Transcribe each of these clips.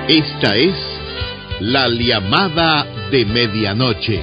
Esta es la llamada de medianoche.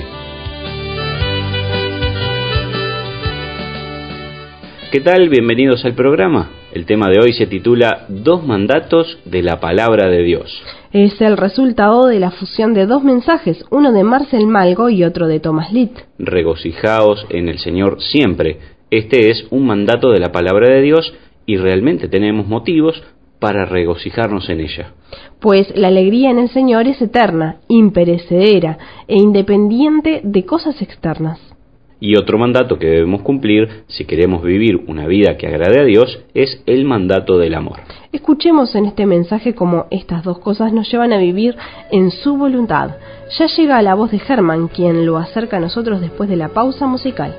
¿Qué tal? Bienvenidos al programa. El tema de hoy se titula Dos mandatos de la palabra de Dios. Es el resultado de la fusión de dos mensajes, uno de Marcel Malgo y otro de Thomas Litt. Regocijaos en el Señor siempre. Este es un mandato de la palabra de Dios y realmente tenemos motivos para regocijarnos en ella. Pues la alegría en el Señor es eterna, imperecedera e independiente de cosas externas. Y otro mandato que debemos cumplir si queremos vivir una vida que agrade a Dios es el mandato del amor. Escuchemos en este mensaje cómo estas dos cosas nos llevan a vivir en su voluntad. Ya llega la voz de Germán, quien lo acerca a nosotros después de la pausa musical.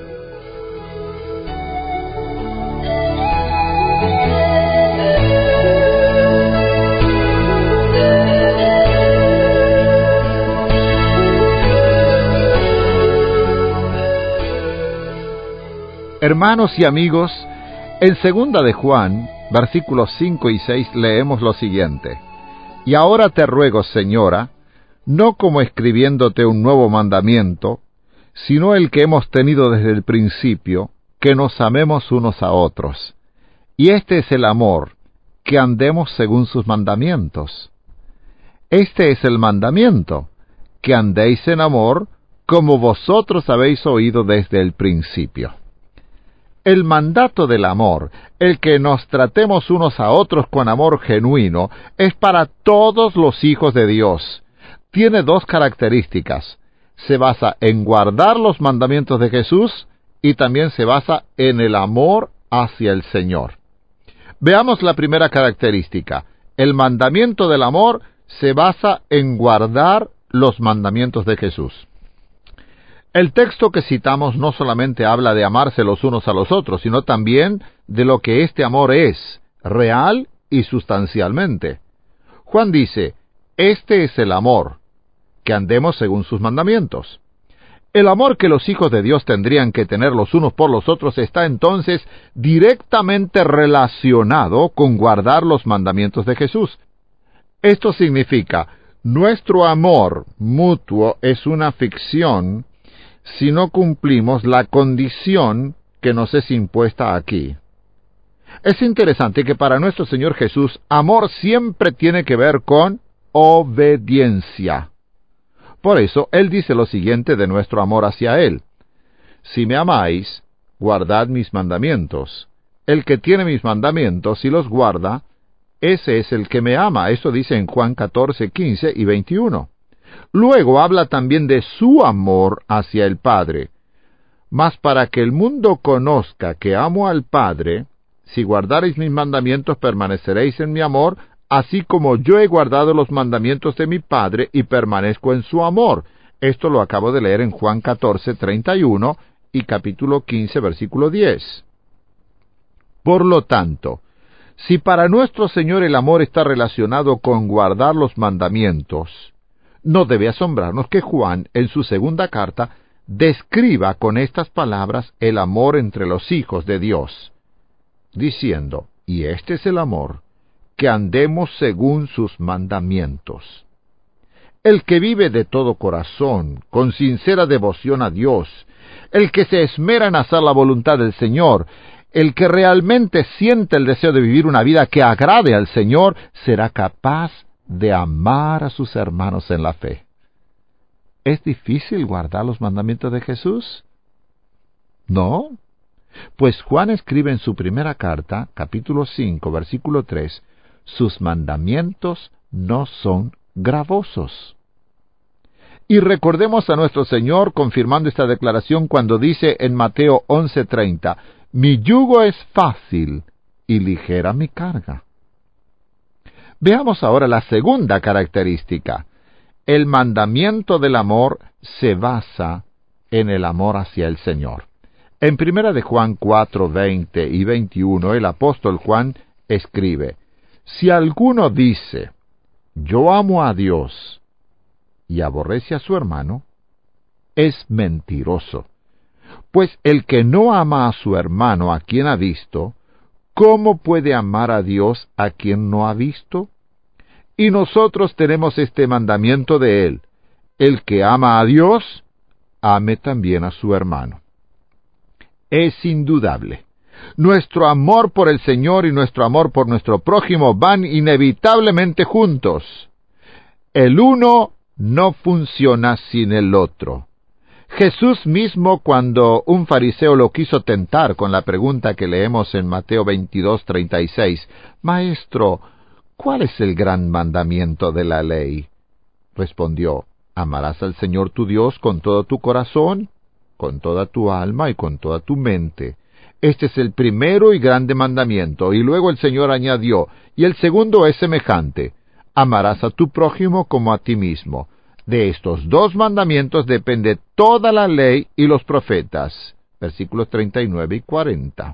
Hermanos y amigos, en 2 de Juan, versículos 5 y 6, leemos lo siguiente: Y ahora te ruego, Señora, no como escribiéndote un nuevo mandamiento, sino el que hemos tenido desde el principio, que nos amemos unos a otros. Y este es el amor, que andemos según sus mandamientos. Este es el mandamiento, que andéis en amor, como vosotros habéis oído desde el principio. El mandato del amor, el que nos tratemos unos a otros con amor genuino, es para todos los hijos de Dios. Tiene dos características. Se basa en guardar los mandamientos de Jesús y también se basa en el amor hacia el Señor. Veamos la primera característica. El mandamiento del amor se basa en guardar los mandamientos de Jesús. El texto que citamos no solamente habla de amarse los unos a los otros, sino también de lo que este amor es, real y sustancialmente. Juan dice, este es el amor, que andemos según sus mandamientos. El amor que los hijos de Dios tendrían que tener los unos por los otros está entonces directamente relacionado con guardar los mandamientos de Jesús. Esto significa, nuestro amor mutuo es una ficción si no cumplimos la condición que nos es impuesta aquí. Es interesante que para nuestro Señor Jesús, amor siempre tiene que ver con obediencia. Por eso, Él dice lo siguiente de nuestro amor hacia Él: Si me amáis, guardad mis mandamientos. El que tiene mis mandamientos y los guarda, ese es el que me ama. Eso dice en Juan 14, 15 y 21. Luego habla también de su amor hacia el Padre. Mas para que el mundo conozca que amo al Padre, si guardareis mis mandamientos, permaneceréis en mi amor, así como yo he guardado los mandamientos de mi Padre y permanezco en su amor. Esto lo acabo de leer en Juan 14, 31 y capítulo 15, versículo 10. Por lo tanto, si para nuestro Señor el amor está relacionado con guardar los mandamientos, no debe asombrarnos que Juan, en su segunda carta, describa con estas palabras el amor entre los hijos de Dios, diciendo, y este es el amor, que andemos según sus mandamientos. El que vive de todo corazón, con sincera devoción a Dios, el que se esmera en hacer la voluntad del Señor, el que realmente siente el deseo de vivir una vida que agrade al Señor, será capaz de amar a sus hermanos en la fe. ¿Es difícil guardar los mandamientos de Jesús? No. Pues Juan escribe en su primera carta, capítulo 5, versículo 3, sus mandamientos no son gravosos. Y recordemos a nuestro Señor confirmando esta declaración cuando dice en Mateo 11:30, mi yugo es fácil y ligera mi carga. Veamos ahora la segunda característica. El mandamiento del amor se basa en el amor hacia el Señor. En 1 de Juan 4, 20 y 21, el apóstol Juan escribe, si alguno dice, yo amo a Dios, y aborrece a su hermano, es mentiroso. Pues el que no ama a su hermano a quien ha visto, ¿cómo puede amar a Dios a quien no ha visto? y nosotros tenemos este mandamiento de él: el que ama a Dios, ame también a su hermano. Es indudable. Nuestro amor por el Señor y nuestro amor por nuestro prójimo van inevitablemente juntos. El uno no funciona sin el otro. Jesús mismo, cuando un fariseo lo quiso tentar con la pregunta que leemos en Mateo 22:36, Maestro, ¿cuál es el gran mandamiento de la ley? Respondió: amarás al Señor tu Dios con todo tu corazón, con toda tu alma y con toda tu mente. Este es el primero y grande mandamiento. Y luego el Señor añadió: y el segundo es semejante: amarás a tu prójimo como a ti mismo. De estos dos mandamientos depende toda la ley y los profetas. Versículos 39 y 40.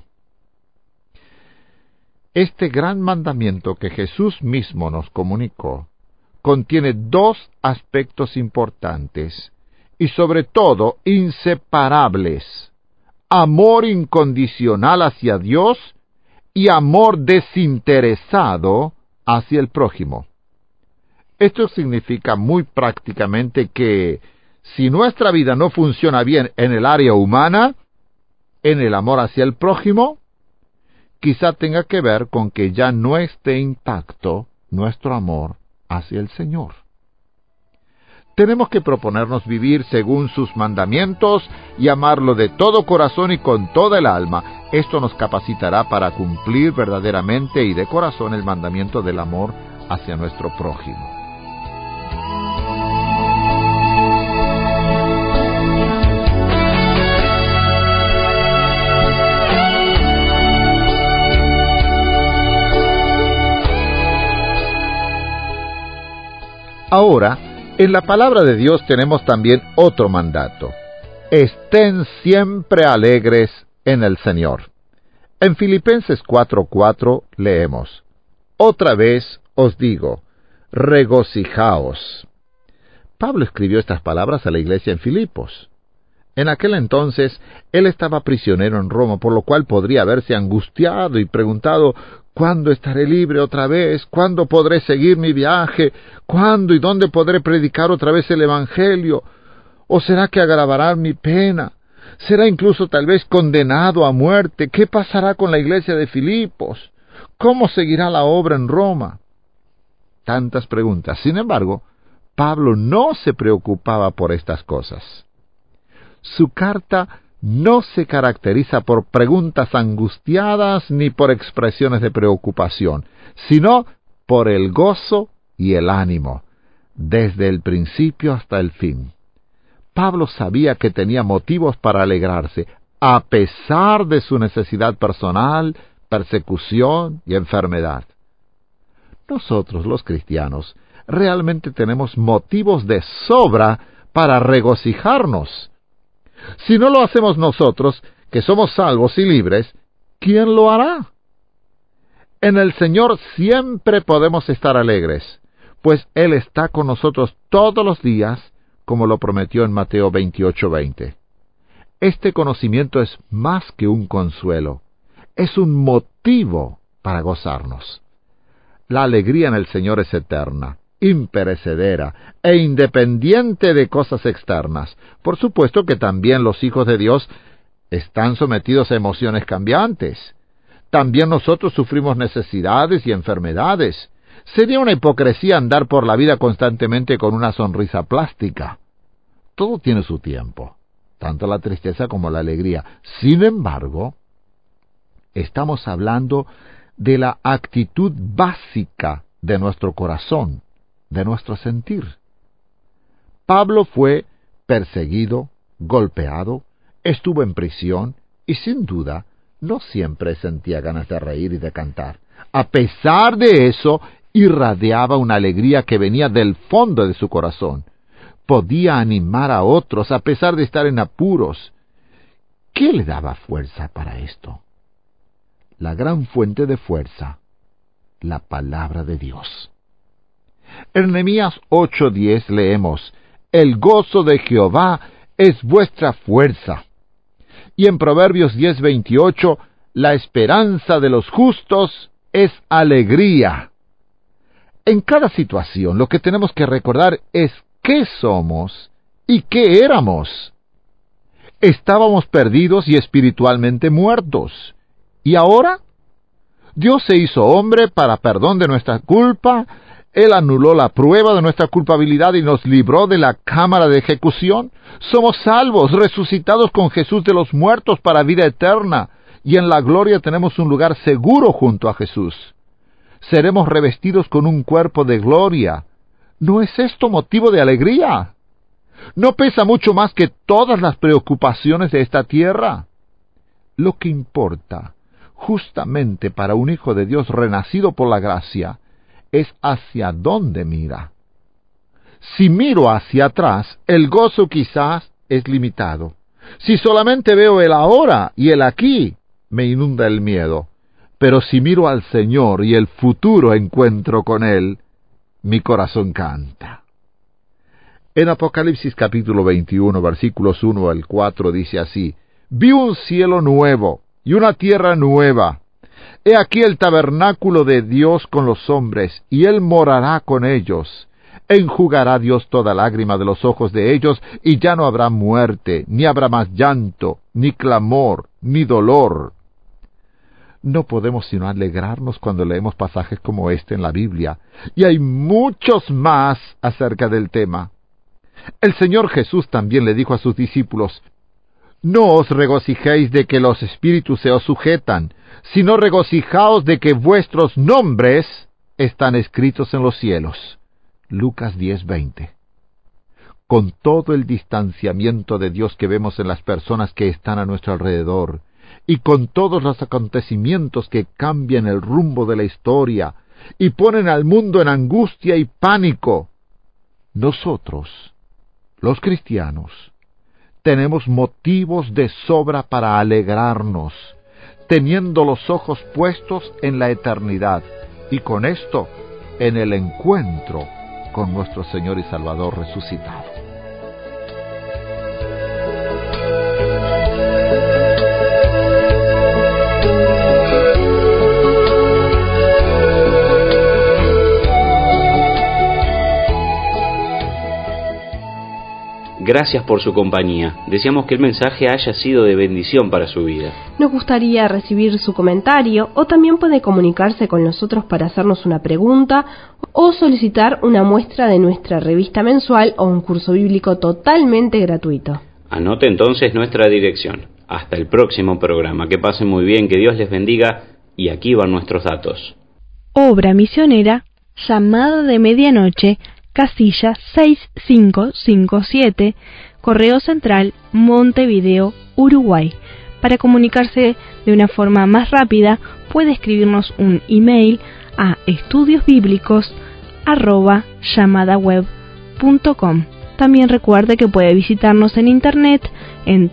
Este gran mandamiento que Jesús mismo nos comunicó contiene dos aspectos importantes y sobre todo inseparables: amor incondicional hacia Dios y amor desinteresado hacia el prójimo. Esto significa muy prácticamente que si nuestra vida no funciona bien en el área humana, en el amor hacia el prójimo, quizá tenga que ver con que ya no esté intacto nuestro amor hacia el Señor. Tenemos que proponernos vivir según sus mandamientos y amarlo de todo corazón y con toda el alma. Esto nos capacitará para cumplir verdaderamente y de corazón el mandamiento del amor hacia nuestro prójimo. Ahora, en la palabra de Dios tenemos también otro mandato: estén siempre alegres en el Señor. En Filipenses 4:4 leemos: otra vez os digo, regocijaos. Pablo escribió estas palabras a la iglesia en Filipos. En aquel entonces, él estaba prisionero en Roma, por lo cual podría haberse angustiado y preguntado: ¿cuándo estaré libre otra vez? ¿Cuándo podré seguir mi viaje? ¿Cuándo y dónde podré predicar otra vez el Evangelio? ¿O será que agravará mi pena? ¿Será incluso tal vez condenado a muerte? ¿Qué pasará con la iglesia de Filipos? ¿Cómo seguirá la obra en Roma? Tantas preguntas. Sin embargo, Pablo no se preocupaba por estas cosas. Su carta no se caracteriza por preguntas angustiadas ni por expresiones de preocupación, sino por el gozo y el ánimo, desde el principio hasta el fin. Pablo sabía que tenía motivos para alegrarse, a pesar de su necesidad personal, persecución y enfermedad. Nosotros, los cristianos, realmente tenemos motivos de sobra para regocijarnos. Si no lo hacemos nosotros, que somos salvos y libres, ¿quién lo hará? En el Señor siempre podemos estar alegres, pues Él está con nosotros todos los días, como lo prometió en Mateo 28:20. Este conocimiento es más que un consuelo, es un motivo para gozarnos. La alegría en el Señor es eterna, imperecedera e independiente de cosas externas. Por supuesto que también los hijos de Dios están sometidos a emociones cambiantes. También nosotros sufrimos necesidades y enfermedades. Sería una hipocresía andar por la vida constantemente con una sonrisa plástica. Todo tiene su tiempo, tanto la tristeza como la alegría. Sin embargo, estamos hablando de la actitud básica de nuestro corazón, de nuestro sentir. Pablo fue perseguido, golpeado, estuvo en prisión y sin duda no siempre sentía ganas de reír y de cantar. A pesar de eso, irradiaba una alegría que venía del fondo de su corazón. Podía animar a otros a pesar de estar en apuros. ¿Qué le daba fuerza para esto? La gran fuente de fuerza, la palabra de Dios. En Nehemías 8:10 leemos: el gozo de Jehová es vuestra fuerza. Y en Proverbios 10:28, la esperanza de los justos es alegría. En cada situación, lo que tenemos que recordar es qué somos y qué éramos. Estábamos perdidos y espiritualmente muertos. ¿Y ahora? Dios se hizo hombre para perdón de nuestra culpa. Él anuló la prueba de nuestra culpabilidad y nos libró de la cámara de ejecución. Somos salvos, resucitados con Jesús de los muertos para vida eterna, y en la gloria tenemos un lugar seguro junto a Jesús. Seremos revestidos con un cuerpo de gloria. ¿No es esto motivo de alegría? ¿No pesa mucho más que todas las preocupaciones de esta tierra? Lo que importa, justamente para un hijo de Dios renacido por la gracia, es hacia dónde mira. Si miro hacia atrás, el gozo quizás es limitado. Si solamente veo el ahora y el aquí, me inunda el miedo. Pero si miro al Señor y el futuro encuentro con Él, mi corazón canta. En Apocalipsis capítulo 21, versículos 1 al 4 dice así: Vi un cielo nuevo y una tierra nueva. He aquí el tabernáculo de Dios con los hombres, y Él morará con ellos. Enjugará Dios toda lágrima de los ojos de ellos, y ya no habrá muerte, ni habrá más llanto, ni clamor, ni dolor. No podemos sino alegrarnos cuando leemos pasajes como este en la Biblia, y hay muchos más acerca del tema. El Señor Jesús también le dijo a sus discípulos: No os regocijéis de que los espíritus se os sujetan, sino regocijaos de que vuestros nombres están escritos en los cielos. Lucas 10:20. Con todo el distanciamiento de Dios que vemos en las personas que están a nuestro alrededor, y con todos los acontecimientos que cambian el rumbo de la historia y ponen al mundo en angustia y pánico, nosotros, los cristianos, tenemos motivos de sobra para alegrarnos, teniendo los ojos puestos en la eternidad, y con esto, en el encuentro con nuestro Señor y Salvador resucitado. Gracias por su compañía. Deseamos que el mensaje haya sido de bendición para su vida. Nos gustaría recibir su comentario, o también puede comunicarse con nosotros para hacernos una pregunta o solicitar una muestra de nuestra revista mensual o un curso bíblico totalmente gratuito. Anote entonces nuestra dirección. Hasta el próximo programa. Que pasen muy bien, que Dios les bendiga, y aquí van nuestros datos. Obra misionera, Llamada de Medianoche, casilla 6557, Correo Central, Montevideo, Uruguay. Para comunicarse de una forma más rápida, puede escribirnos un email a estudiosbiblicos@llamadaweb.com. También recuerde que puede visitarnos en internet en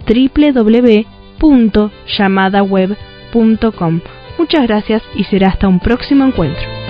www.llamadaweb.com. Muchas gracias y será hasta un próximo encuentro.